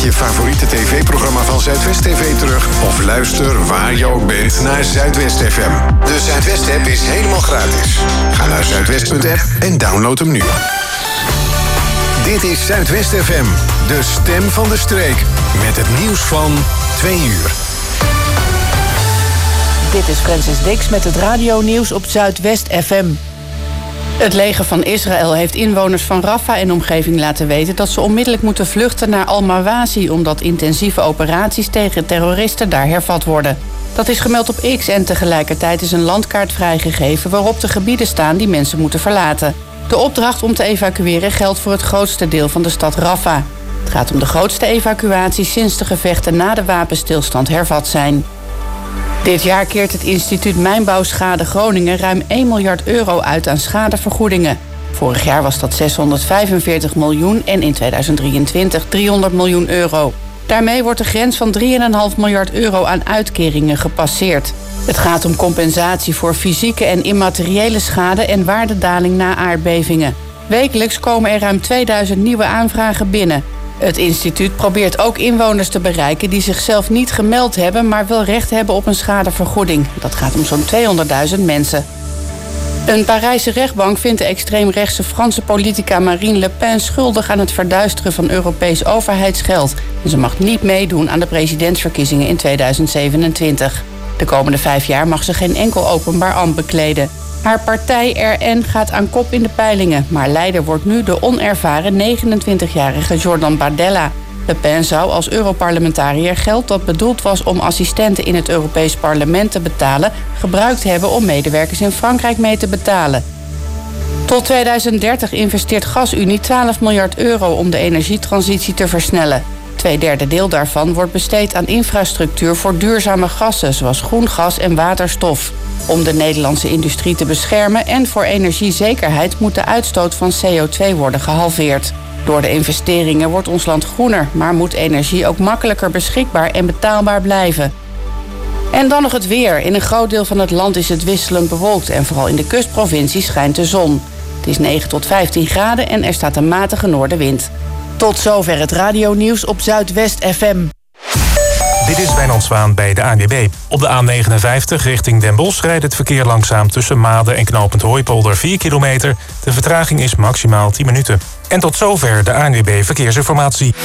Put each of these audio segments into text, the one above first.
je favoriete tv-programma van Zuidwest TV terug of luister waar je ook bent naar Zuidwest FM. De Zuidwest-app is helemaal gratis. Ga naar zuidwest.app en download hem nu. Dit is Zuidwest FM, de stem van de streek. Met het nieuws van 2 uur. Dit is Francis Dix met het radionieuws op Zuidwest FM. Het leger van Israël heeft inwoners van Rafah en omgeving laten weten dat ze onmiddellijk moeten vluchten naar Al-Mawazi, omdat intensieve operaties tegen terroristen daar hervat worden. Dat is gemeld op X en tegelijkertijd is een landkaart vrijgegeven waarop de gebieden staan die mensen moeten verlaten. De opdracht om te evacueren geldt voor het grootste deel van de stad Rafah. Het gaat om de grootste evacuatie sinds de gevechten na de wapenstilstand hervat zijn. Dit jaar keert het instituut Mijnbouwschade Groningen ruim 1 miljard euro uit aan schadevergoedingen. Vorig jaar was dat 645 miljoen en in 2023 300 miljoen euro. Daarmee wordt de grens van 3,5 miljard euro aan uitkeringen gepasseerd. Het gaat om compensatie voor fysieke en immateriële schade en waardedaling na aardbevingen. Wekelijks komen er ruim 2000 nieuwe aanvragen binnen. Het instituut probeert ook inwoners te bereiken die zichzelf niet gemeld hebben, maar wel recht hebben op een schadevergoeding. Dat gaat om zo'n 200.000 mensen. Een Parijse rechtbank vindt de extreemrechtse Franse politica Marine Le Pen schuldig aan het verduisteren van Europees overheidsgeld. En ze mag niet meedoen aan de presidentsverkiezingen in 2027. De komende 5 jaar mag ze geen enkel openbaar ambt bekleden. Haar partij RN gaat aan kop in de peilingen, maar leider wordt nu de onervaren 29-jarige Jordan Bardella. Le Pen zou als Europarlementariër geld dat bedoeld was om assistenten in het Europees Parlement te betalen, gebruikt hebben om medewerkers in Frankrijk mee te betalen. Tot 2030 investeert GasUnie 12 miljard euro om de energietransitie te versnellen. 2/3 deel daarvan wordt besteed aan infrastructuur voor duurzame gassen, zoals groen gas en waterstof. Om de Nederlandse industrie te beschermen en voor energiezekerheid moet de uitstoot van CO2 worden gehalveerd. Door de investeringen wordt ons land groener, maar moet energie ook makkelijker beschikbaar en betaalbaar blijven. En dan nog het weer. In een groot deel van het land is het wisselend bewolkt en vooral in de kustprovincies schijnt de zon. Het is 9 tot 15 graden en er staat een matige noordenwind. Tot zover het radionieuws op Zuidwest FM. Dit is Wijnand Zwaan bij de ANWB. Op de A59 richting Den Bosch rijdt het verkeer langzaam tussen Maden en knooppunt Hooipolder 4 kilometer. De vertraging is maximaal 10 minuten. En tot zover de ANWB Verkeersinformatie.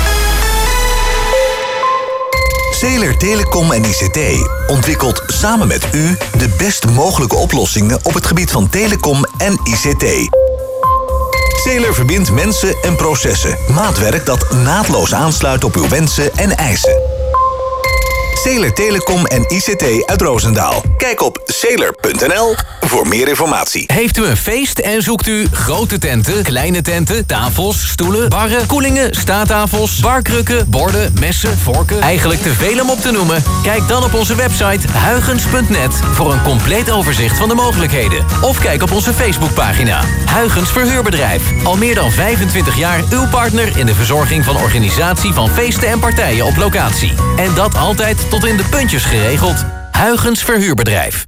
Zeeler Telecom en ICT ontwikkelt samen met u de best mogelijke oplossingen op het gebied van telecom en ICT. Zeeler verbindt mensen en processen. Maatwerk dat naadloos aansluit op uw wensen en eisen. Zeeler Telecom en ICT uit Roosendaal. Kijk op zeeler.nl voor meer informatie. Heeft u een feest en zoekt u grote tenten, kleine tenten, tafels, stoelen, barren, koelingen, staattafels, barkrukken, borden, messen, vorken? Eigenlijk te veel om op te noemen? Kijk dan op onze website huygens.net voor een compleet overzicht van de mogelijkheden. Of kijk op onze Facebookpagina. Huygens Verhuurbedrijf. Al meer dan 25 jaar uw partner in de verzorging van organisatie van feesten en partijen op locatie. En dat altijd tot in de puntjes geregeld. Huygens Verhuurbedrijf.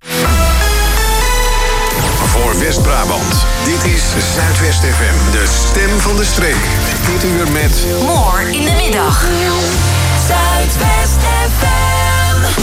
Voor West-Brabant. Dit is Zuidwest FM, de stem van de streek. Dit uur met... More in de middag. Zuidwest FM.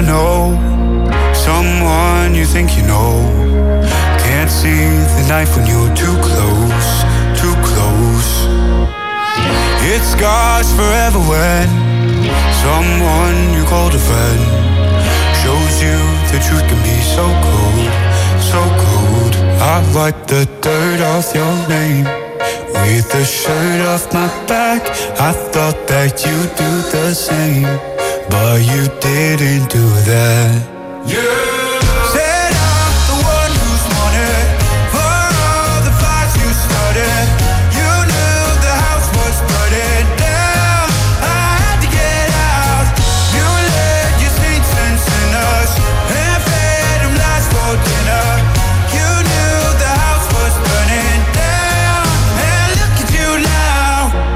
never know someone you think you know. Can't see the knife when you're too close, too close. It scars forever when someone you called a friend shows you the truth can be so cold, so cold. I wipe the dirt off your name with the shirt off my back. I thought that you'd do the same, but you didn't do that. Yeah. Said I'm the one who's wanted for all the fights you started. You knew the house was burning down. I had to get out. You led your saints and sinners and fed them lies for dinner. You knew the house was burning down. And look at you now.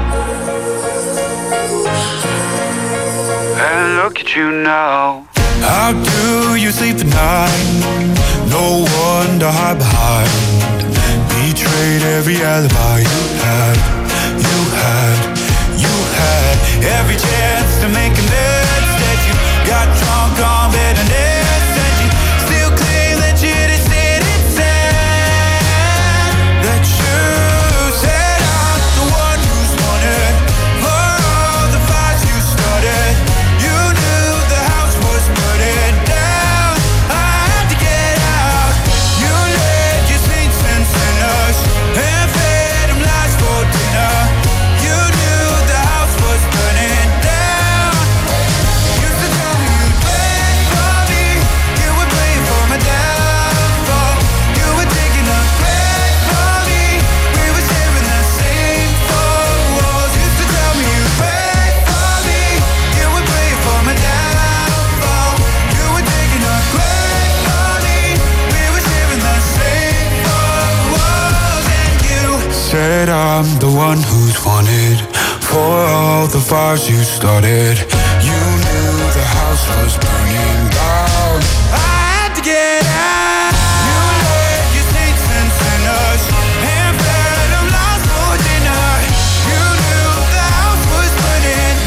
And look at you now. How do you sleep at night? No one to hide behind. Betrayed every alibi you had. You had, you had every chance to make amends. That you got drunk on bitterness. And you still claim that you just didn't say that you said I'm the one who's wanted for all the fights you started. You knew the house was burning down. I had to get out. You led your saints and sinners and fed them lies for dinner. You knew the house was burning down. Used to tell me you'd pray for me. You would pray for my downfall. You were taking a grave for me. We were sharing the same four walls. Used to tell me you'd pray for me. You would pray for my downfall. You were taking a grave for me. We were sharing the same four walls. And you said I'm the one who's wanted for all the fires you started. You knew the house was burning down. I had to get out. You led your saints and sinners and fed them lies for dinner. You knew the house was burning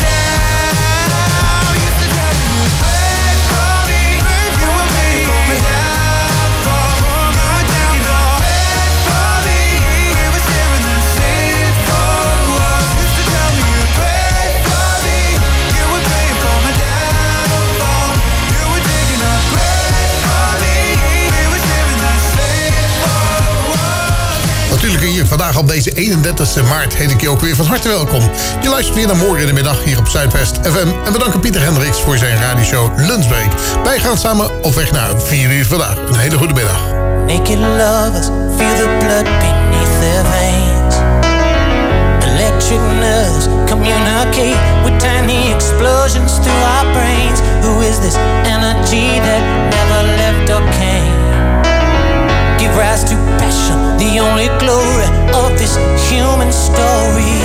down. Used to tell me you'd pray for me. You were praying for my downfall. My downfall. Pray for me. We were sharing the same four walls. Used to tell me you'd pray for me. You were praying for my downfall. You were taking a grave for me. We were sharing the same four walls. Natuurlijk hier vandaag op deze 31 maart heet ik je ook weer van harte welkom. Je luistert weer naar Morgen in de Middag hier op Zuidwest FM. En we danken Pieter Hendricks voor zijn radioshow Lunchbreak. Wij gaan samen op weg naar 4 uur vandaag. Een hele goede middag. Naked lovers feel the blood beneath their veins. Electric nerves communicate with tiny explosions through our brains. Who is this energy that never left or came? Give rise to passion, the only glory of this human story.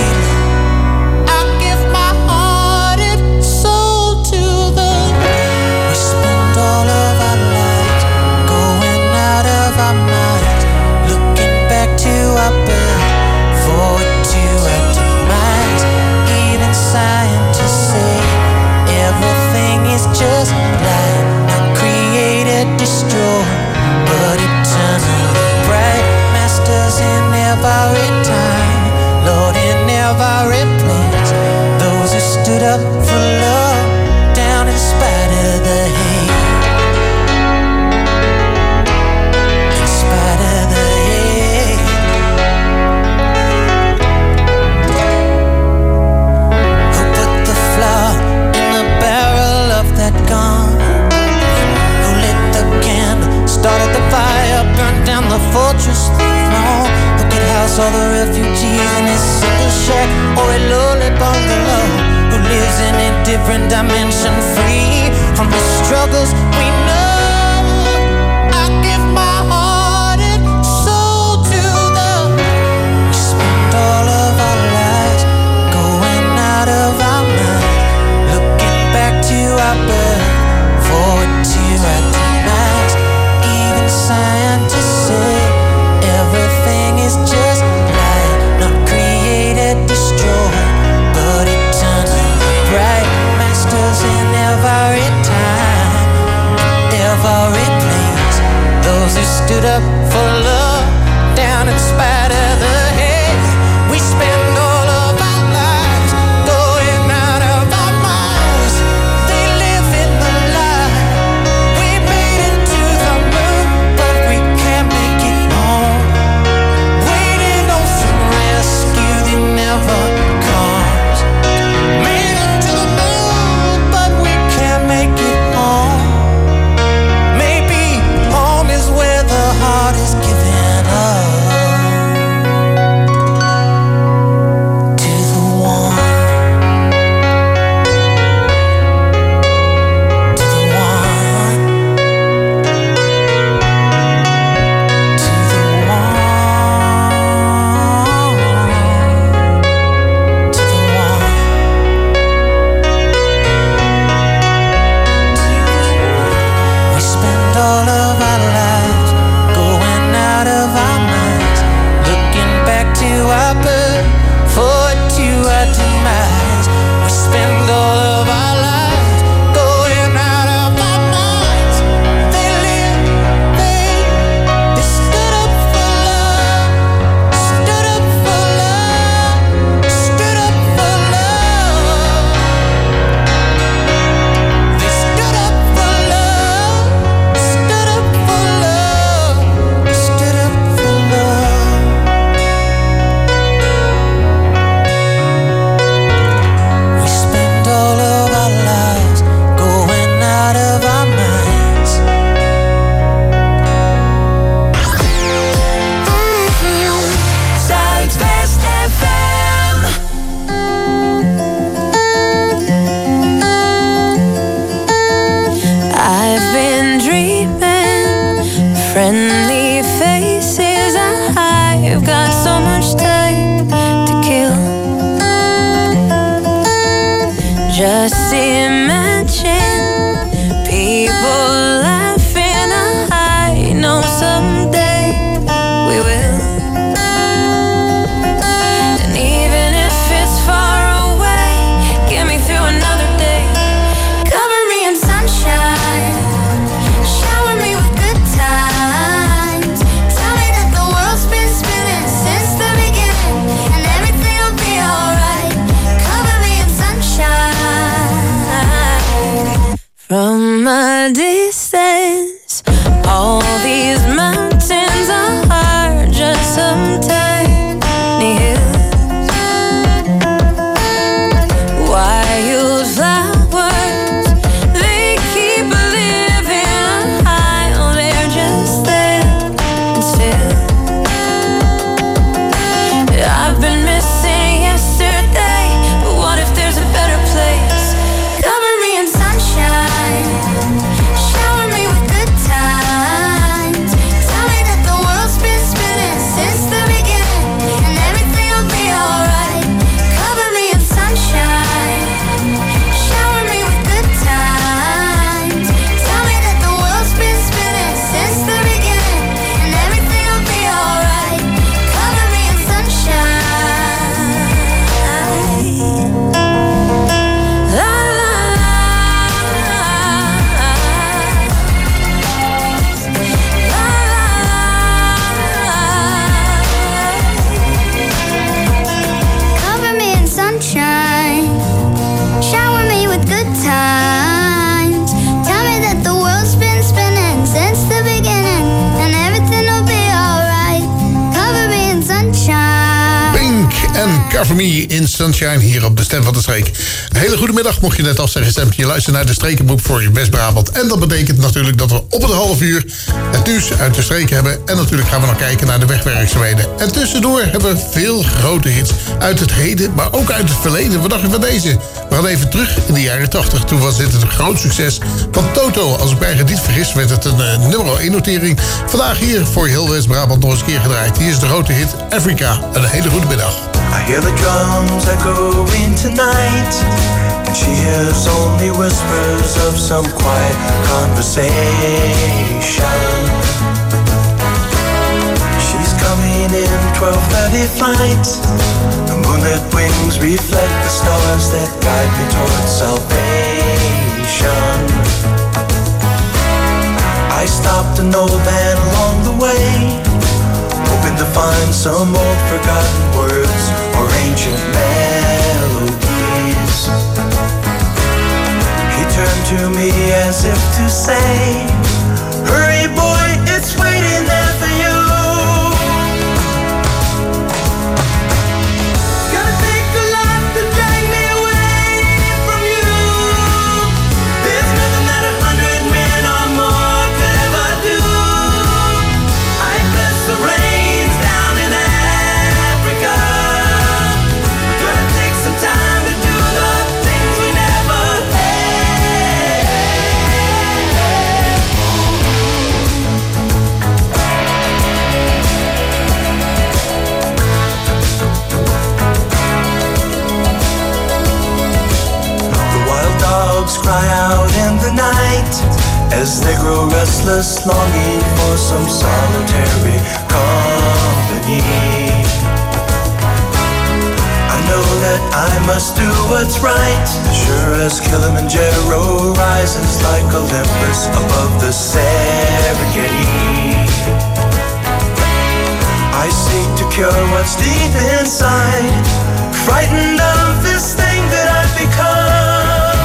I give my heart and soul to the. We spend all of our lives going out of our minds, looking back to our birth, forward to our demise. Even scientists say everything is just light, not created, destroyed, but eternally bright. Masters in every time, Lord in every place. Those who stood up for love, down in spite of the hate. In spite of the hate. Who put the flour in the barrel of that gun? Who lit the candle, started the fire, burned down the fortress throne? Who could house all the refugees in his single shack or a lowly bungalow? Who lives in a different dimension, free from the struggles we know? I give my heart and soul to the. We spend all of our lives going out of our minds, looking back to our birth, forward to our demise. Even scientists say everything is just light, not created, destroyed, but eternally bright. Masters in every time, stood up for love down in spite of the hate. We spend all of our lives going out of our minds. They live in the lie. We made it to the moon, but we can't make it home. Waiting on some rescue that never comes. Made it to the moon, but we can't make it home. Maybe home is where the heart is giving up. From a distance, all these mountains are just some tiny hills. Wild flowers, they keep living high. They're just there and still. I've been missing yesterday, but what if there's a better place? Cover me in sunshine. Shower me with good times. Tell me that the world's been spinning since the beginning, and everything will be alright. Cover me in sunshine. Shower me with good times. Tell me that the world's been spinning since the beginning, and everything will be alright. Cover me in sunshine. La la Cover me in sunshine. Shower me with good times. Tell me that the world's been spinning since the beginning, and everything will be alright. Cover me in sunshine. Pink en Cover Me in Sunshine hier op de Stem van de Streek. Een hele goede middag, mocht je net al zeggen stemmetje. Je luistert naar de Strekenboek voor je West-Brabant. En dat betekent natuurlijk dat we op het half uur het nieuws uit de streek hebben. En natuurlijk gaan we nog kijken naar de wegwerkzaamheden. En tussendoor hebben we veel grote hits uit het heden, maar ook uit het verleden. Wat dacht je van deze? We gaan even terug in de jaren 80. Toen was dit een groot succes van Toto. Als ik mij niet vergis werd het een nummer 1 notering. Vandaag hier voor heel West-Brabant nog eens een keer gedraaid. Hier is de grote hit Africa. Een hele goede middag. I hear the drums echoing tonight, and she hears only whispers of some quiet conversation. She's coming in 12:30 flight. The moonlit wings reflect the stars that guide me towards salvation. I stopped an old man along the way. some old forgotten words or ancient melodies. He turned to me as if to say, hurry boy, it's waiting there for you. Gonna take a lot to drag me away from you. There's nothing that 100 men or more could ever do. I bless the rains down in Africa. Gonna take some time to do the things we never had. The wild dogs cry out in the night as they grow restless, longing for some solitary company. I know that I must do what's right, sure as Kilimanjaro rises like Olympus above the Serengeti. I seek to cure what's deep inside, frightened of this thing that I've become.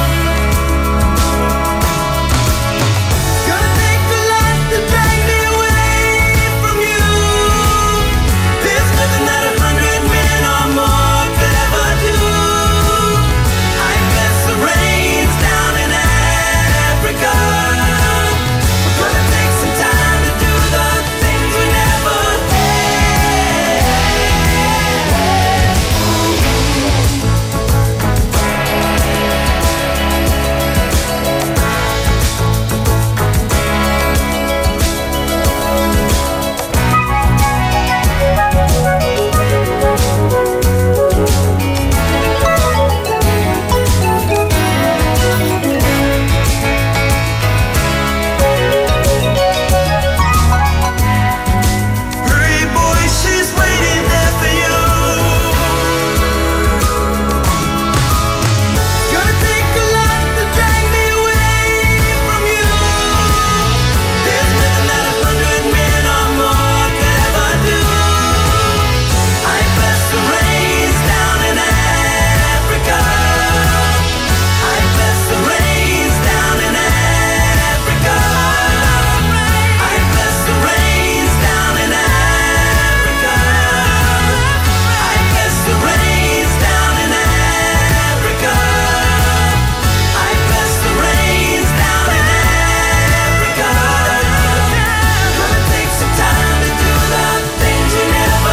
Gonna take a lot to drag me away from you. There's nothing that 100 men or more could ever do. I bless the rains down in Africa. We're gonna take some time to do the things we never hurry boy, she's waiting there for you. Gonna take a lot to drag me away from you. There's nothing that 100 men or more could ever do. I bless the rains down in Africa. I bless the rains down in Africa. I bless the rains down in Africa. I bless the rains down in Africa. I bless the rains down in Africa. Gonna take some time to do the things we never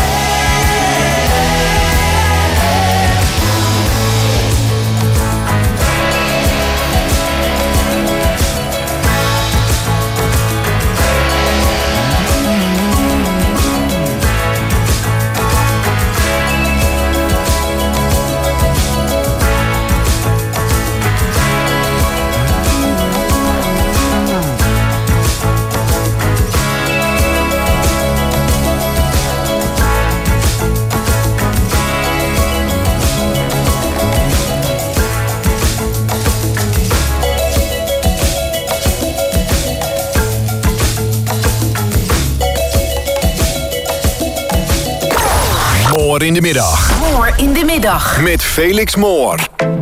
Moor in de middag. Moor in de middag. Met Felix Moor.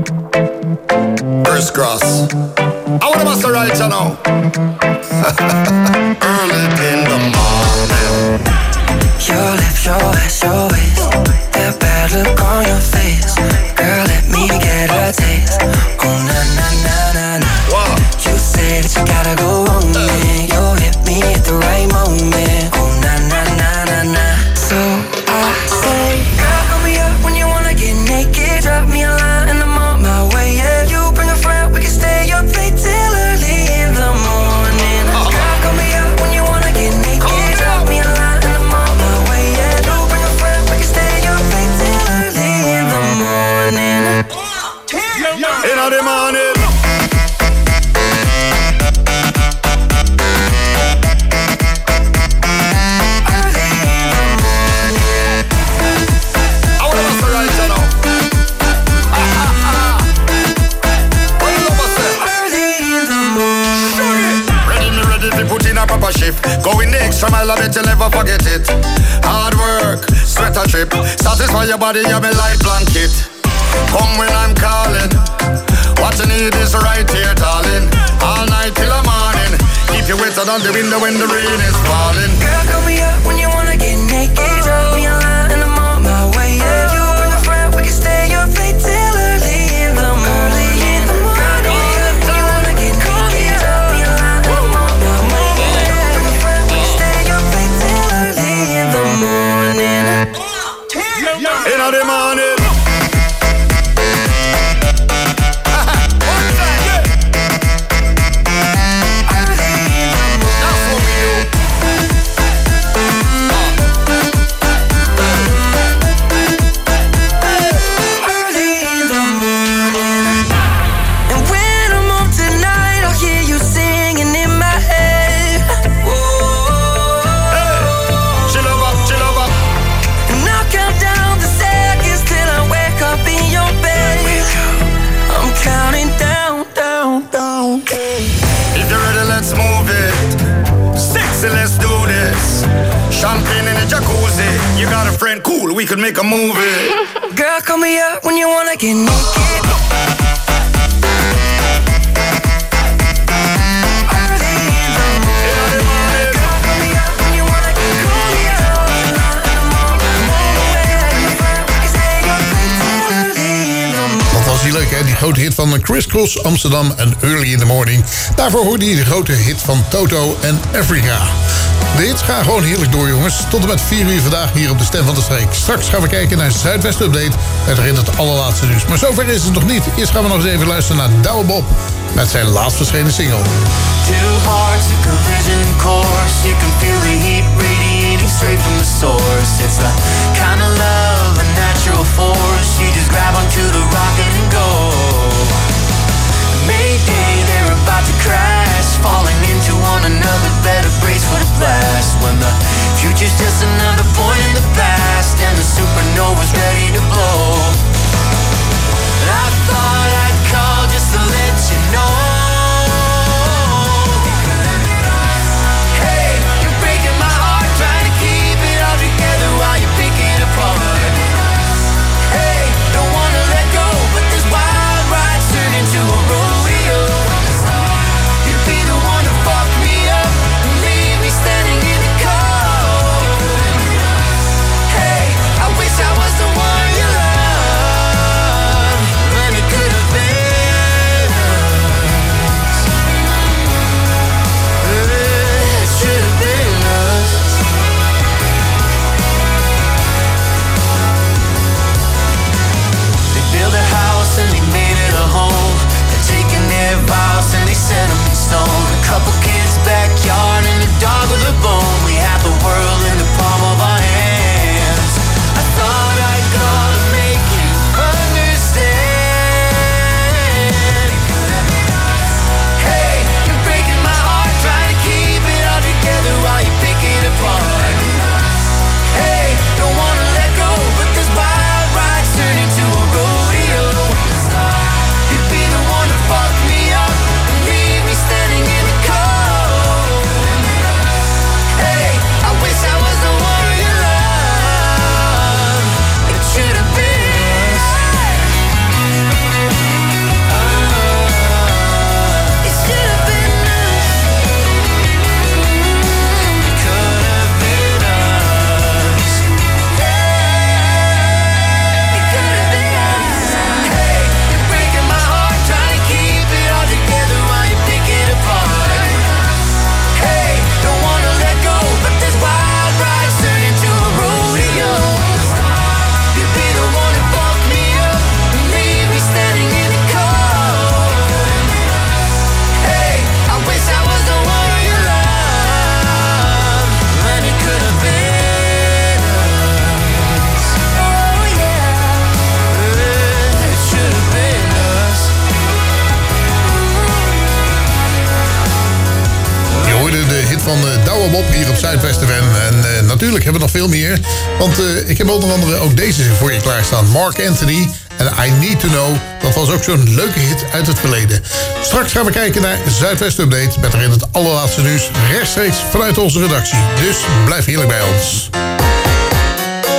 First cross. I want to master right now. Early in the morning. Your lips, your ass, your waist. That bad look on your face. Girl, let me get a taste. Oh, na, na, na, na, na. Wow. You say that you gotta go on me. You hit me at the right moment. Oh, na, na, na, na, na. So I say, girl, call me up when you wanna get naked. Drop me a line and I'm on my way. Yeah, you bring a friend, we can stay up late till early in the morning. Girl, call me up when you wanna get naked. Drop me a line and I'm on my way. Yeah, you bring a friend, we can stay up late till early in the morning. In the morning. Put in a proper shift. Going the extra mile, I bet you'll never forget it. Hard work, work, sweater trip. Satisfy your body, you're my light blanket. Come when I'm calling. What you need is right here, darling. All night till the morning. Keep you wetter than the window when the rain is falling. Girl, call me up when you wanna get naked. Drop me a line and I'm on my way. If you bring a friend, we can stay up late till early in the morning. In the morning. Let's do this. Champagne in the jacuzzi. You got a friend, cool, we could make a movie. Girl, call me up when you wanna get naked. Leuk hè, die grote hit van Criss Cross Amsterdam en Early in the Morning. Daarvoor hoorde je de grote hit van Toto en Africa. De hits gaan gewoon heerlijk door jongens. Tot en met 4 uur vandaag hier op de Stem van de Streek. Straks gaan we kijken naar Zuidwest Update. Met erin het allerlaatste nieuws. Maar zover is het nog niet. Eerst gaan we nog eens even luisteren naar Douwe Bob. Met zijn laatst verschenen single. Two hearts, a collision course. You can feel the heat radiating straight from the source. It's the kind of love, a natural force. You just grab onto the rocket and go. Mayday, they're about to crash. Falling into one another, better brace for the blast. When the future's just another point in the past. And the supernova's ready to blow. I thought I'd call just to let you know. A couple kids' backyard and a dog with a bone. We have the world in the palm of our hands. I thought I'd call to make you understand. Hey, you're breaking my heart, trying to keep it all together while you pick it apart. Hey, don't wanna let go, but this wild ride's turned into a rodeo. You'd be the one to fuck me up. Standing in the cold. Hey, I wish I was the one you love. It should have been us. It should have been us. It could have been us. It could have been us. Hey, you're breaking my heart, trying to keep it all together while you pick it apart. Hey, don't wanna let go, but this wild ride's turned into a rodeo. You'd be the one to fuck me up and leave me standing in the cold. Hey, I wish I was the one you love, and it could have been us. Oh yeah, it should have been us. Je hoorde de hit van Douwe Bob hier op Zuidwest FM. En natuurlijk hebben we nog veel meer. Want ik heb onder andere ook deze voor je klaarstaan. Mark Anthony en I Need To Know. Dat was ook zo'n leuke hit uit het verleden. Straks gaan we kijken naar Zuidwest Update. Met erin het allerlaatste nieuws rechtstreeks vanuit onze redactie. Dus blijf heerlijk bij ons.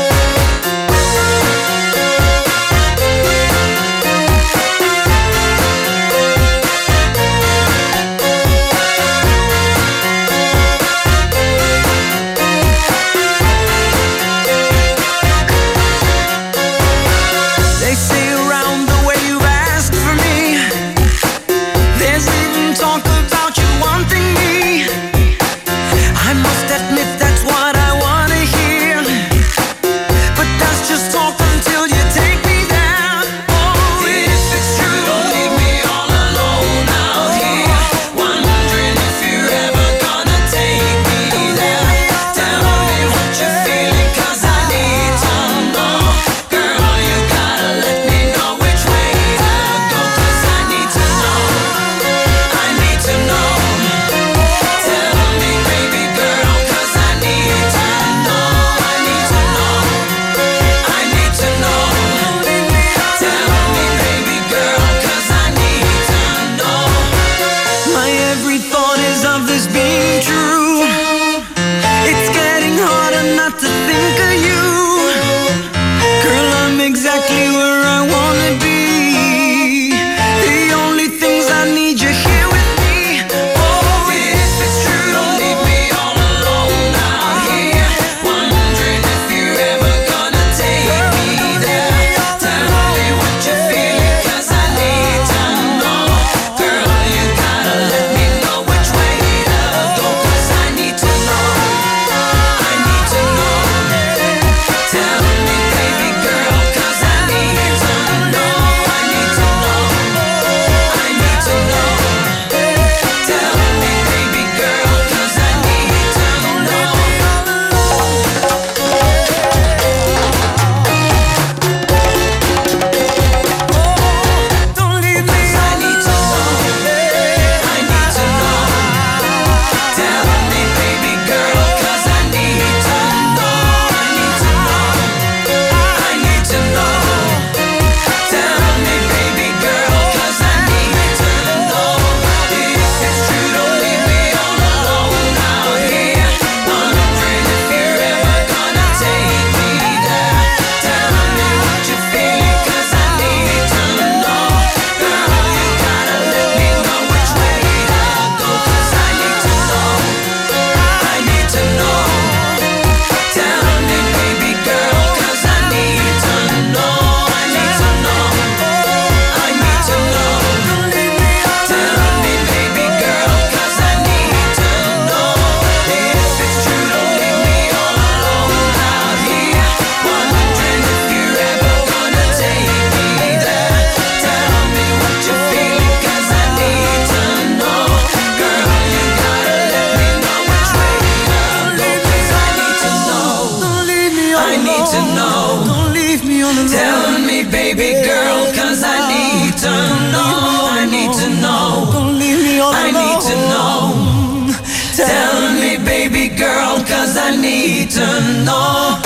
Tell me, baby girl, 'cause I need to know. I need to know. I need to know. Tell me, baby girl, 'cause I need to know.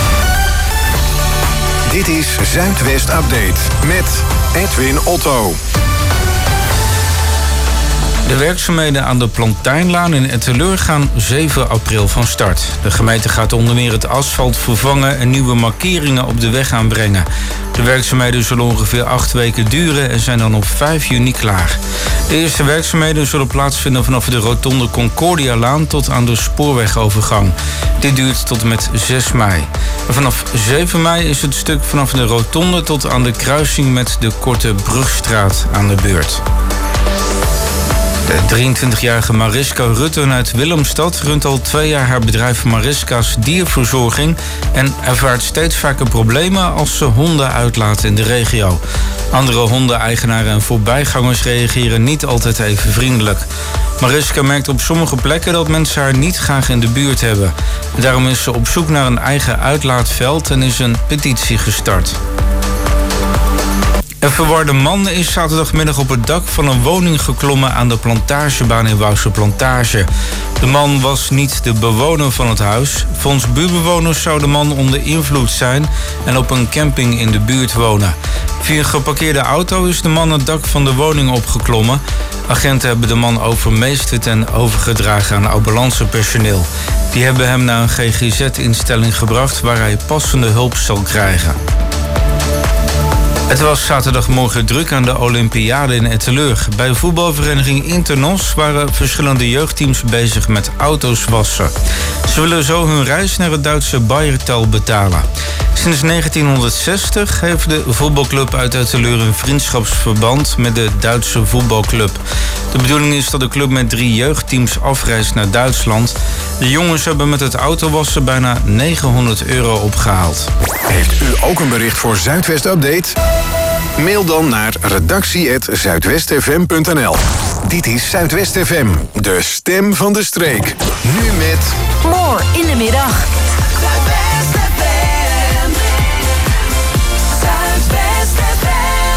Dit is Zuidwest Update met Edwin Otto. De werkzaamheden aan de Plantijnlaan in Etteleur gaan 7 april van start. De gemeente gaat onder meer het asfalt vervangen en nieuwe markeringen op de weg aanbrengen. De werkzaamheden zullen ongeveer 8 weken duren en zijn dan op 5 juni klaar. De eerste werkzaamheden zullen plaatsvinden vanaf de rotonde Concordialaan tot aan de spoorwegovergang. Dit duurt tot en met 6 mei. En vanaf 7 mei is het stuk vanaf de rotonde tot aan de kruising met de Korte Brugstraat aan de beurt. De 23-jarige Mariska Rutten uit Willemstad runt al 2 jaar haar bedrijf Mariska's Dierverzorging en ervaart steeds vaker problemen als ze honden uitlaat in de regio. Andere hondeneigenaren en voorbijgangers reageren niet altijd even vriendelijk. Mariska merkt op sommige plekken dat mensen haar niet graag in de buurt hebben. Daarom is ze op zoek naar een eigen uitlaatveld en is een petitie gestart. Een verwarde man is zaterdagmiddag op het dak van een woning geklommen aan de Plantagebaan in Wouwse Plantage. De man was niet de bewoner van het huis. Volgens buurtbewoners zou de man onder invloed zijn en op een camping in de buurt wonen. Via een geparkeerde auto is de man het dak van de woning opgeklommen. Agenten hebben de man overmeesterd en overgedragen aan ambulancepersoneel. Die hebben hem naar een GGZ-instelling gebracht waar hij passende hulp zal krijgen. Het was zaterdagmorgen druk aan de Olympiade in Etteleur. Bij voetbalvereniging Internos waren verschillende jeugdteams bezig met auto's wassen. Ze willen zo hun reis naar het Duitse Bayertal betalen. Sinds 1960 heeft de voetbalclub uit Etteleur een vriendschapsverband met de Duitse voetbalclub. De bedoeling is dat de club met 3 jeugdteams afreist naar Duitsland. De jongens hebben met het autowassen bijna €900 opgehaald. Heeft u ook een bericht voor Zuidwest Update? Mail dan naar redactie@zuidwestfm.nl. Dit is Zuidwest FM, de stem van de streek. Nu met... More in de middag. Zuidwest FM. Zuidwest FM.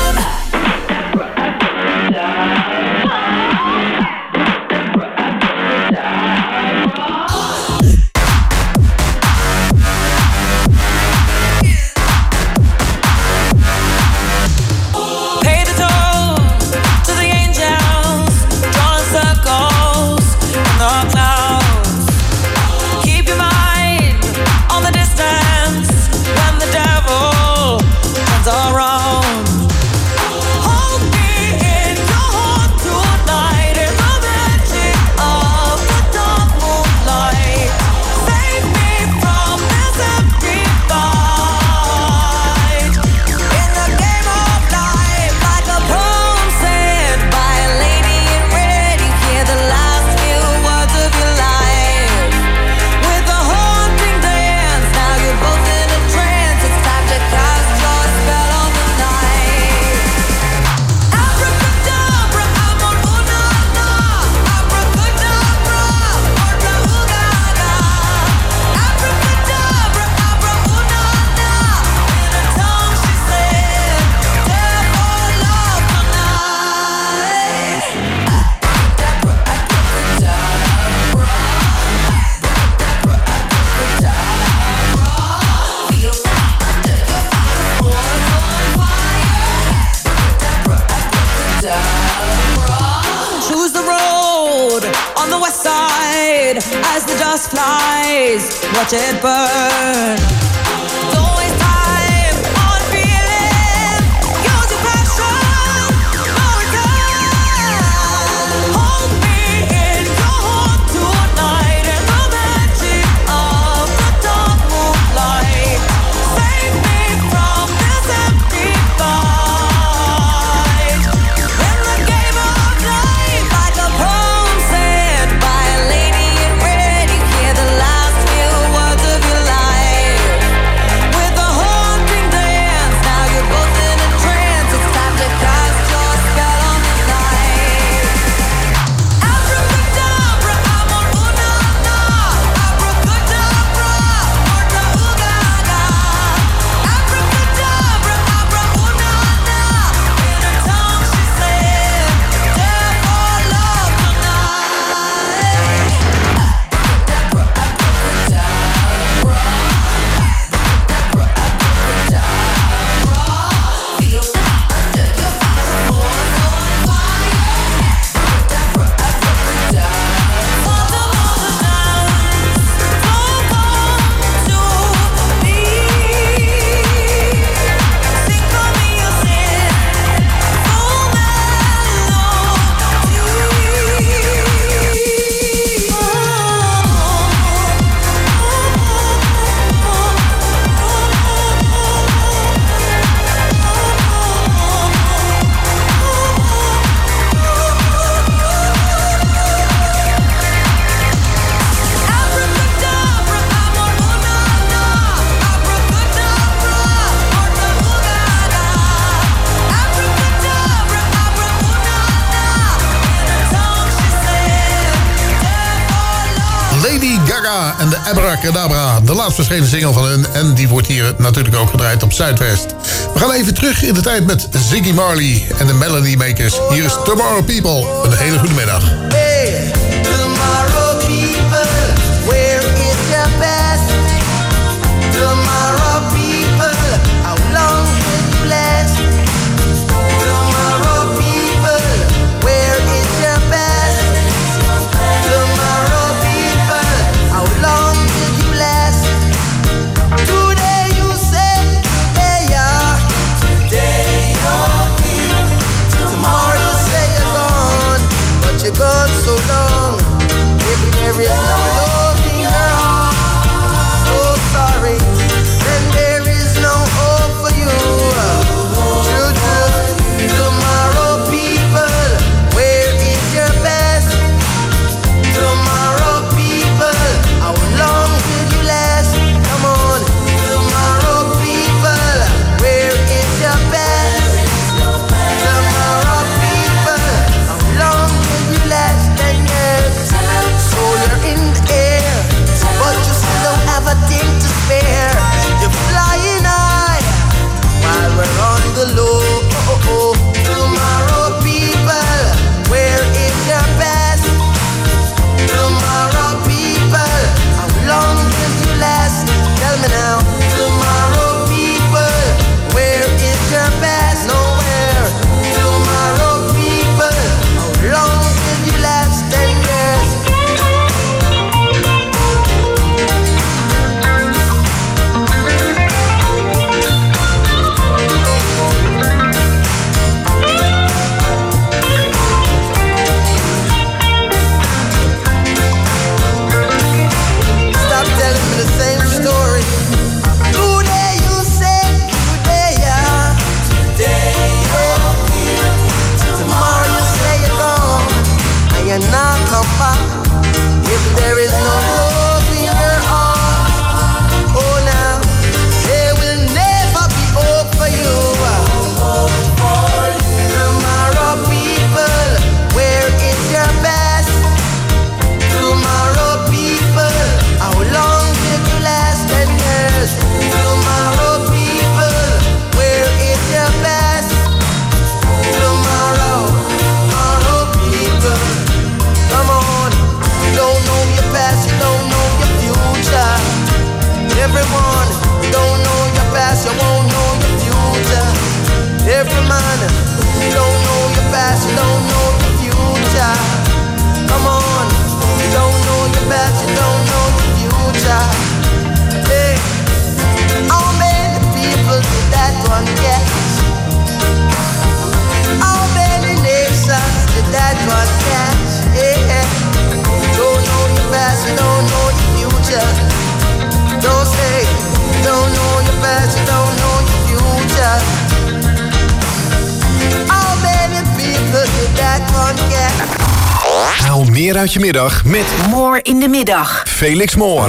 As the dust flies, watch it burn. Don't waste time on feeling. Use your passion, no return. Hold me in your heart tonight in the magic of the dark moonlight. Save me from this empty fight. In the game of life, like a poem said by a lady in red, you hear the last few words of your life. en de Abracadabra. De laatst verschenen single van hun. En die wordt hier natuurlijk ook gedraaid op Zuidwest. We gaan even terug in de tijd met Ziggy Marley en de Melody Makers. Hier is Tomorrow People. Een hele goede middag. Hey, tomorrow people, where is your best? Tomorrow people, how long will you last? Tomorrow people, where is your best? Tomorrow people, how long will you last? Today you say, hey yeah, today you're here. Tomorrow you say you're gone, but you're gone so long. If there is no love in your heart, so sorry, then there is no hope for you. True, true. Tomorrow people, where is your best? Tomorrow people, how long will you last? Come on. Tomorrow people, where is your best? Tomorrow people, how long will you last? 10 years. So you're in the air, but you still don't have a thing to spare. You're flying high while we're on the low. Tomorrow people, where is your best? Tomorrow people, how long will you last? Tell me now. Tomorrow people, where is your best? Nowhere. Tomorrow people, how long will you last? 10 years. Stop telling me the same story. Today you say, today yeah, today you're here. Tomorrow you say you're gone, and you're not come back. If there is no love in your heart, oh now, there will never be hope for you. Tomorrow people, where is your best? Tomorrow people, how long will you last? 10 years. Tomorrow people, where is your best? Tomorrow people, come on. You don't know your past, you don't know your future. Everyone, you don't know your past, you won't know your future. Every man, you don't know your past, you don't know your future. Come on, you don't know your past, you don't know your future. Hey, how many people did that one get? How many nations did that one catch? Yeah, you don't know your past, you don't know your future. Don't say you don't know your past, you don't know your future. How many people did that one get? Haal meer uit je middag met More in de middag. Felix Moor.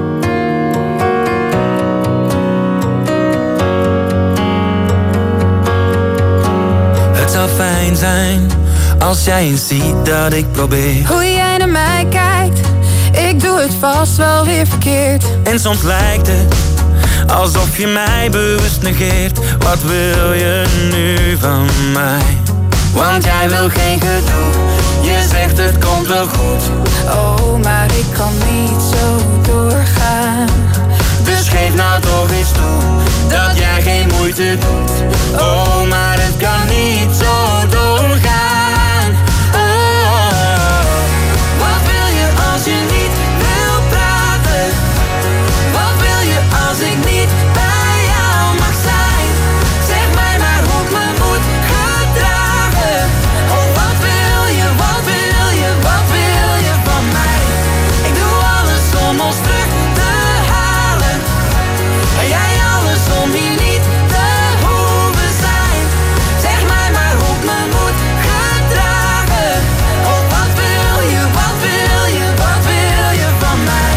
Het zou fijn zijn als jij eens ziet dat ik probeer. Hoe jij naar mij kijkt, ik doe het vast wel weer verkeerd. En soms lijkt het alsof je mij bewust negeert. Wat wil je nu van mij? Want jij wil geen gedoe, je zegt het komt wel goed. Oh, maar ik kan niet zo doorgaan. Dus geef nou toch eens toe, dat jij geen moeite doet. Oh, maar het kan niet zo doorgaan. Oh, wat wil je als je niet wil praten? Wat wil je als ik niet bij jou mag zijn? Zeg mij maar hoe ik me moet gedragen. Oh, wat wil je, wat wil je, wat wil je van mij? Ik doe alles om ons terug te halen. En jij alles om hier niet te hoeven zijn. Zeg mij maar hoe ik me moet gedragen. Oh, wat wil je, wat wil je, wat wil je van mij?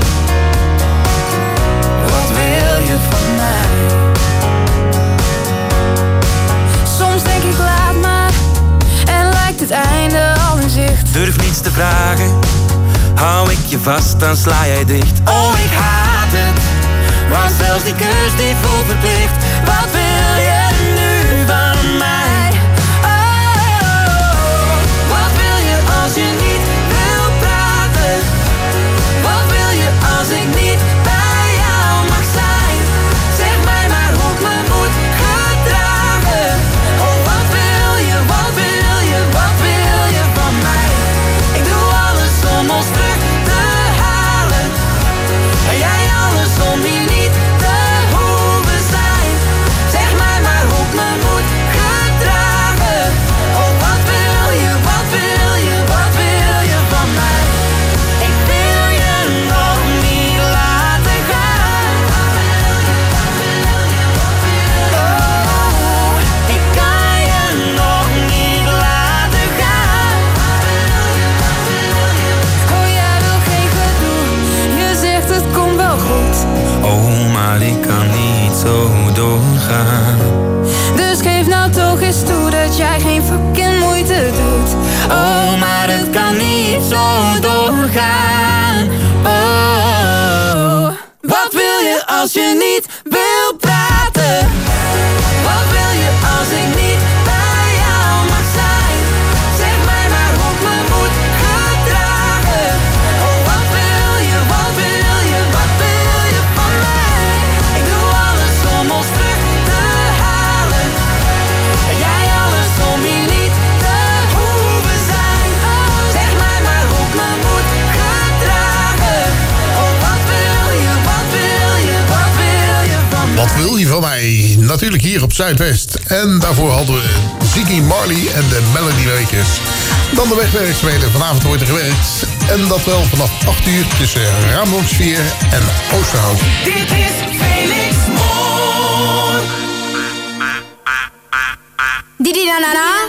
Wat wil je van mij? Soms denk ik laat maar en lijkt het einde al in zicht. Durf niets te vragen, Hou ik je vast, dan sla jij dicht. Oh, ik haat het, want zelfs die kus die voelt verplicht. Wat wil je nu van mij? Oh, wat wil je als je niet wil praten? Wat wil je als ik niet bij jou mag zijn? Zeg mij maar hoe ik me moet gedragen. Oh, wat wil je, wat wil je, wat wil je van mij? Ik doe alles om ons terug te halen. En jij alles om hier niet te hoeven zijn. Zeg mij maar hoe ik me moet gedragen. Oh, wat wil je, wat wil je, wat wil je van mij? Ik wil je nog niet laten gaan. Oh, ik kan je nog niet laten gaan. Oh, jij wil geen gedoe. Je zegt het komt wel goed. Oh, maar ik kan niet zo doorgaan. Dus geef nou toch eens toe dat jij geen fucking moeite doet. Oh, maar het kan niet zo doorgaan. Oh, wat wil je als je niet wil praten? Wat wil je als ik niet bij jou mag zijn? Zeg mij maar hoe ik me moet gedragen. Oh, wat wil je, wat wil je, wat wil je van mij? Ik doe alles om ons terug te halen. En jij alles om hier niet te hoeven zijn. Zeg mij maar hoe ik me moet gedragen. Oh, wat wil je, wat wil je, wat wil je van mij? Wat wil je van mij? Natuurlijk hier op Zuidwest. En daarvoor hadden we Ziggy Marley en de Melody Makers. Dan de wegwerkzaamheden. Vanavond wordt er gewerkt. En dat wel vanaf 8 uur tussen Raamsdorpsveer en Oosterhout. Dit is Felix Moor. Didi na na na.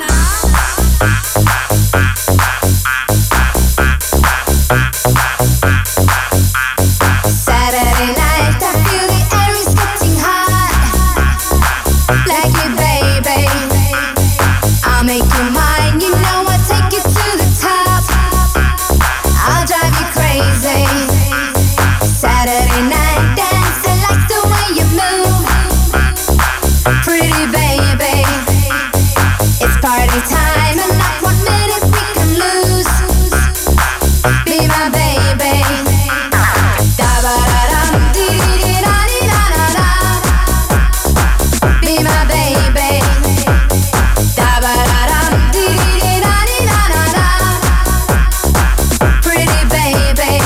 Saturday night, I feel the air is getting hot. Like it, baby. I'll make you mine, you know I'll take you to the top. I'll drive you crazy. Saturday night dance, I like the way you move. Pretty baby, it's party time and not 1 minute we can lose. Be my baby. Da-ba-da-dum, dee-dee-da-dee-da-da-da. Be my baby. Da-ba-da-dum, dee-dee-da-dee-da-da-da. Pretty baby.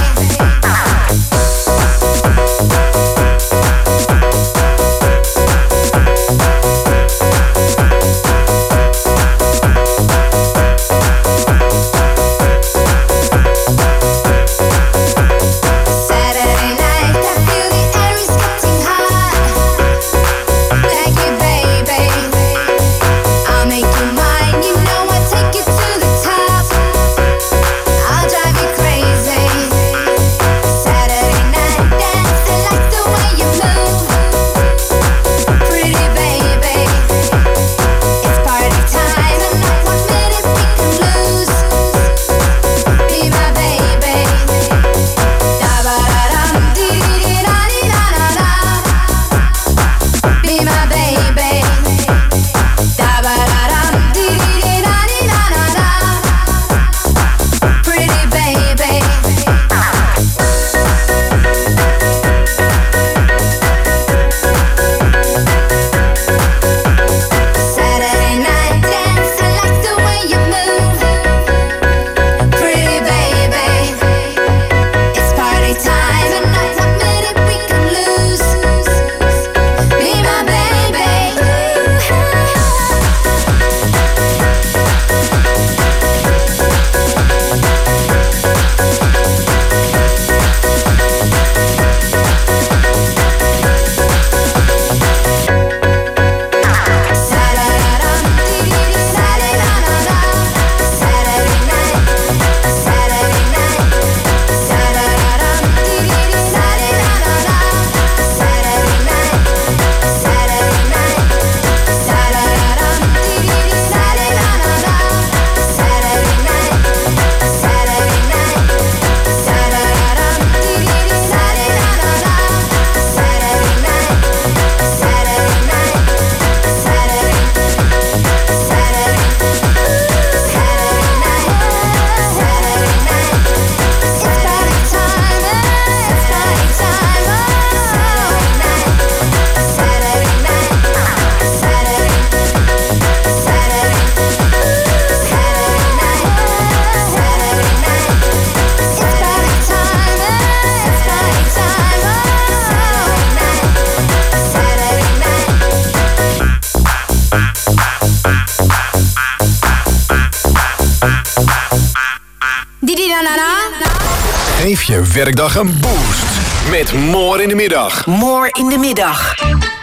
Geef je werkdag een boost met More in de Middag. More in de Middag.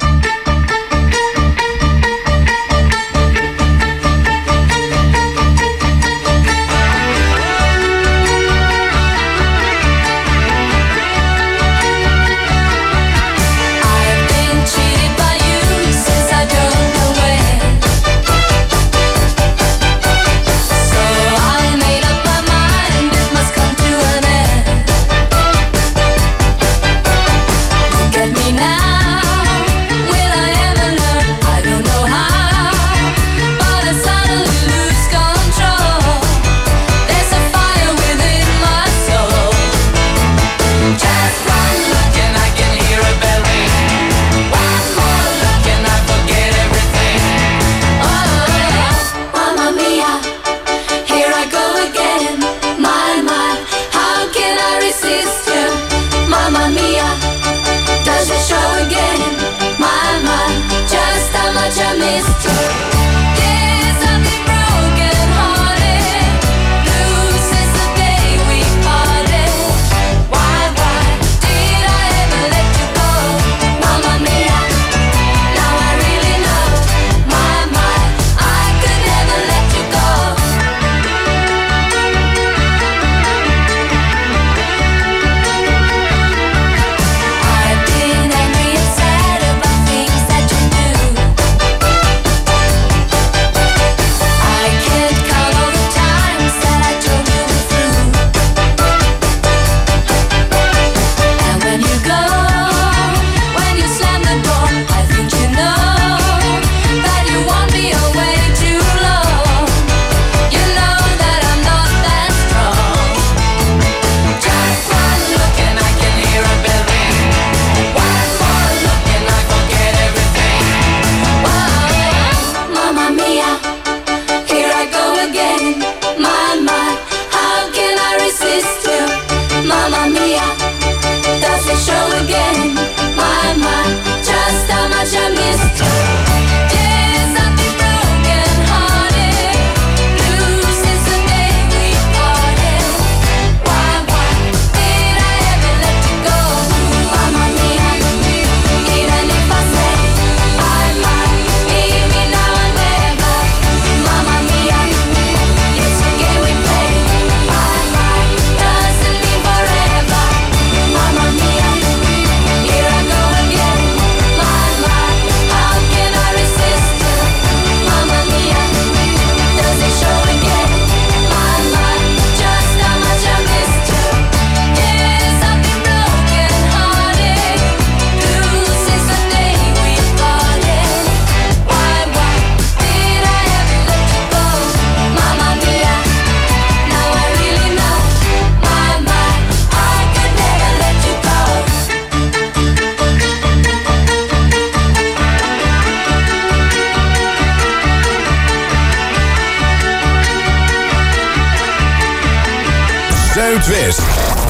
Zuidwest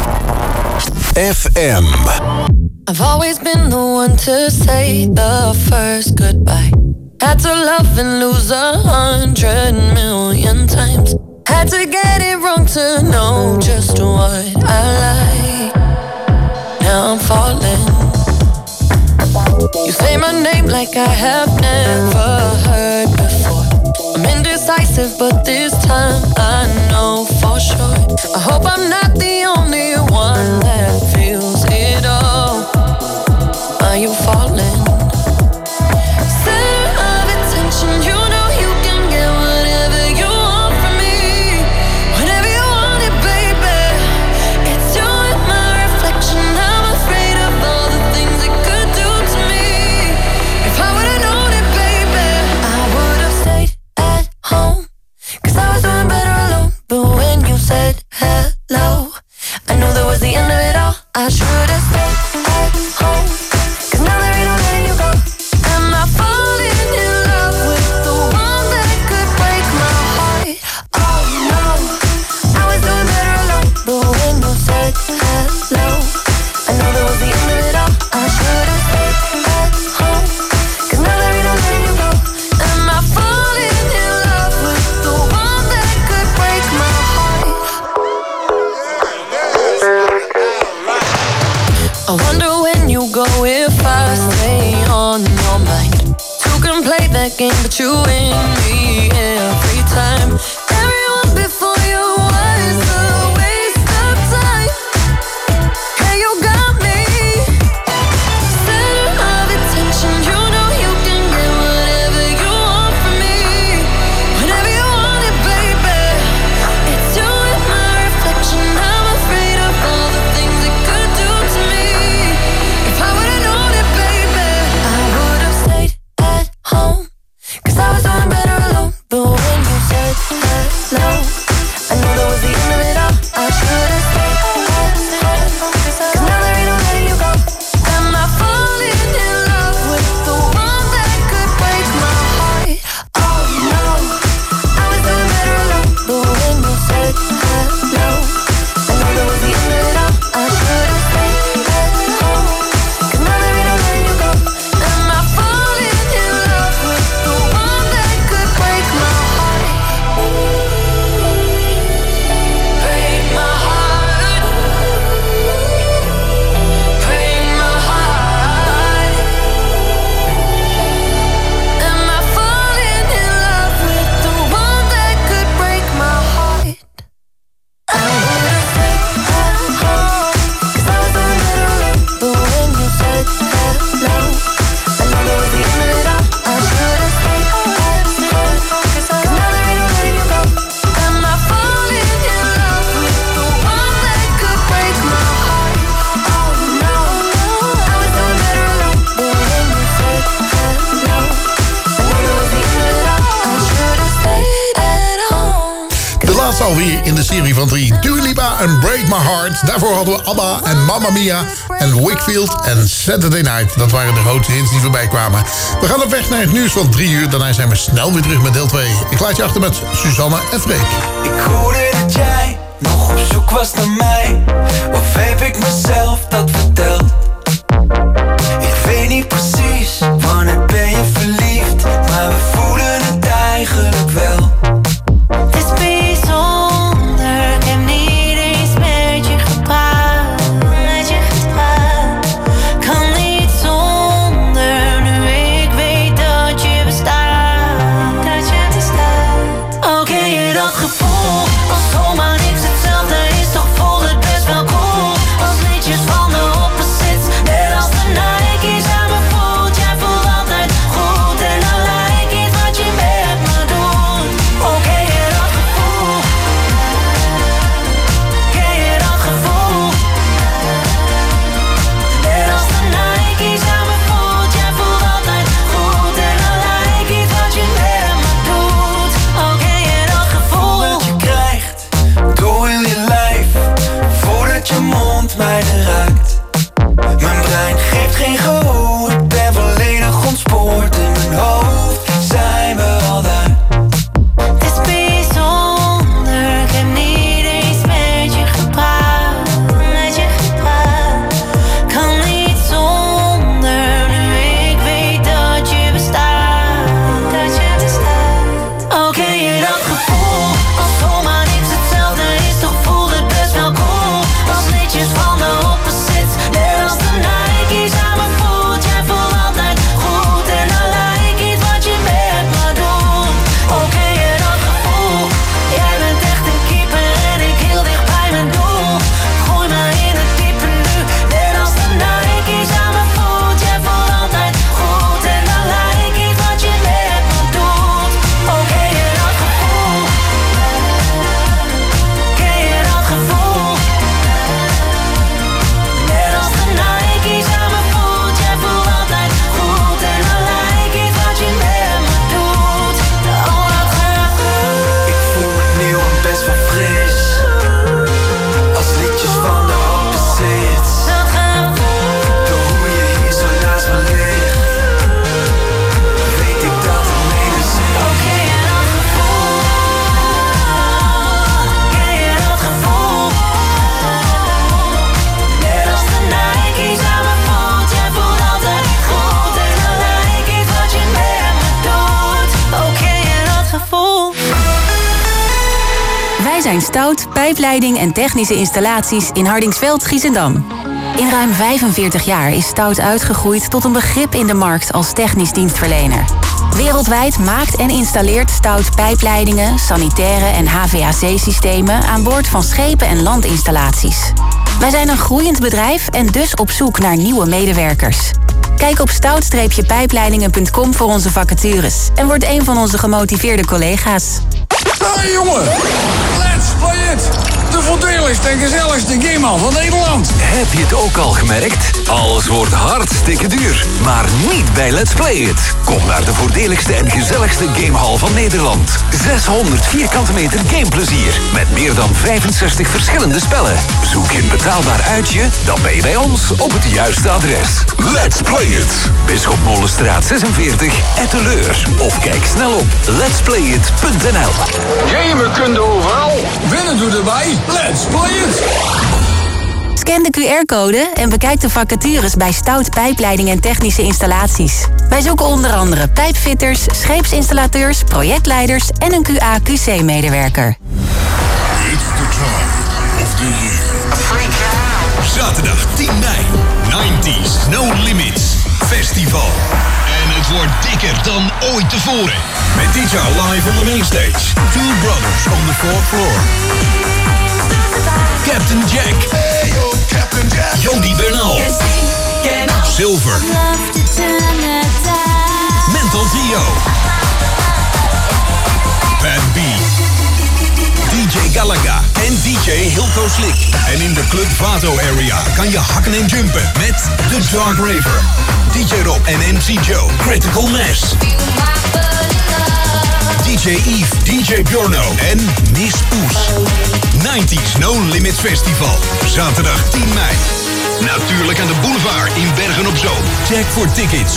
FM. I've always been the one to say the first goodbye. Had to love and lose 100 million times. Had to get it wrong to know just what I like. Now I'm falling. You say my name like I have never heard before. I'm indecisive, but this time I know for sure. I hope I'm not the only one that feels it all. Are you falling? Center of attention, you know you can get whatever you want from me. Whenever you want it, baby. It's you and my reflection. I'm afraid of all the things it could do to me. If I would've known it, baby, I would've stayed at home. 'Cause I was doing better alone. But when you said hello, I knew that was the end of it all. I should've stayed at home. 'Cause now there ain't no letting on your mind. Two can play that game, but you win me every time. Everyone before you was a waste of time. Hey, you got me. Center of attention, you know you can get whatever you want from me. Whenever you want it, baby. It's you and my reflection. I'm afraid of all the things it could do to me. If I would've known it, baby, I would've stayed at home. 'Cause I was doing better alone. But when you said hello, I knew that was the end of it all. I should've stayed at home. 'Cause now there ain't no letting you go. Am I falling in love with the one that could break my heart? Oh no, I was doing better alone. But when you said hello, I knew that was the end of it all. I should've stayed at home. 'Cause now there ain't no letting you go. Am I falling in love with the one that could break my heart? Break my heart. Break my heart. Am I falling in love with the one that could break my heart? I would've stayed at home. 'Cause I was doing better alone. But when you said hello, I knew that was the end of it all. I should've stayed at home. 'Cause now there ain't no letting you go. Am I falling in love with the one that could break my heart? Oh no, I was doing better alone. But when you said hello, I knew that was the end of it all. I should've stayed at home. De laatste alweer in de serie van 3. Dua Lipa en Break My Heart. Daarvoor hadden we ABBA en Mamma Mia en Wakefield en Saturday Night. Dat waren de grootste hits die voorbij kwamen. We gaan op weg naar het nieuws van 3 uur. Daarna zijn we snel weer terug met deel 2. Ik laat je achter met Suzanne en Freek. Ik hoorde dat jij nog op zoek was naar mij. Of heb ik mezelf dat verteld? Ik weet niet precies, wanneer ben je verliefd? Maar we voelen het eigenlijk wel. Het is bijzonder, ik heb niet eens met je gepraat. Kan niet zonder, nu ik weet dat je bestaat. Oké, je dat gevoel, als zomaar niks hetzelfde is, toch voelt het best wel cool. Als liedjes van de opposites, net als de Nike's aan me voelt. Jij voelt altijd goed en dan lijkt het wat je met me doet. Oké, je dat gevoel. Ken je dat gevoel? Net als de Nike's aan me voelt. Jij voelt altijd goed en dan lijkt het wat je met me doet. Oké, je dat gevoel. Dat je krijgt door heel je lijf, voordat je mond mij raakt. Mijn brein geeft geen gehoor, ik ben volledig ontspoord. In mijn hoofd zijn we al daar. Het is bijzonder, ik heb niet eens met je gepraat. Kan niet zonder, nu ik weet dat je bestaat. Oké, je dat gevoel, als zomaar niks hetzelfde is, toch voelt het best wel cool. Als liedjes van de opposites, net als de Nike's aan me voelt. Jij voelt altijd goed en dan lijkt het wat je met me doet. Oké, je dat gevoel, jij bent echt een keeper en ik heel dicht bij mijn doel. Gooi me in het diepe nu, net als de Nike's aan me voelt. Jij voelt altijd goed en dan lijkt het wat je met me doet. Oké, je dat gevoel. Ken je dat gevoel? Net als de Nike's aan me voelt. Jij voelt altijd goed en dan lijkt het wat je met me doet. Oh, dat gaat goed. Ik voel me nieuw en best wel fris, als liedjes van de opposites. Dat gaat goed. Door hoe je hier zo naast me ligt, weet ik dat het mede zit. Oké, je dat gevoel. Ken je dat gevoel? Net als de Nike's aan me voelt. Jij voelt altijd goed en dan lijkt het wat je met me doet. Oké, je dat gevoel. Wij zijn Stout, pijpleiding en technische installaties in Hardingsveld, Giessendam. In ruim 45 jaar is Stout uitgegroeid tot een begrip in de markt als technisch dienstverlener. Wereldwijd maakt en installeert Stout pijpleidingen, sanitaire en HVAC-systemen aan boord van schepen en landinstallaties. Wij zijn een groeiend bedrijf en dus op zoek naar nieuwe medewerkers. Kijk op stout-pijpleidingen.com voor onze vacatures en word een van onze gemotiveerde collega's. Hey jongen, let's play it! De voordeligste en gezelligste gamehal van Nederland. Heb je het ook al gemerkt? Alles wordt hartstikke duur, maar niet bij Let's Play It. Kom naar de voordeligste en gezelligste gamehal van Nederland. 600 vierkante meter gameplezier met meer dan 65 verschillende spellen. Zoek je een betaalbaar uitje? Dan ben je bij ons op het juiste adres. Let's Play It. Bisschop Molenstraat 46, Etteleur. Of kijk snel op letsplayit.nl. Gamen kun je overal. Winnen doe erbij. Let's play it. Scan de QR-code en bekijk de vacatures bij Stout Pijpleiding en Technische Installaties. Wij zoeken onder andere pijpfitters, scheepsinstallateurs, projectleiders en een QA-QC-medewerker. It's the time of the year. Zaterdag 10 mei, 90s No Limits Festival. En het wordt dikker dan ooit tevoren. Met dit jaar live on the main stage. Two Brothers on the 4th floor. Captain Jack. Hey yo, Captain Jack. Jody Bernal. Silver. Mental Theo. Bad B. DJ Galaga en DJ Hilco Slick. En in de Club Vato area kan je hakken en jumpen met The Dark Raver, DJ Rob en MC Joe, Critical Mass, DJ Eve, DJ Bjorno en Miss Poes. 90s No Limits Festival, zaterdag 10 mei. Natuurlijk aan de boulevard in Bergen op Zoom. Check voor tickets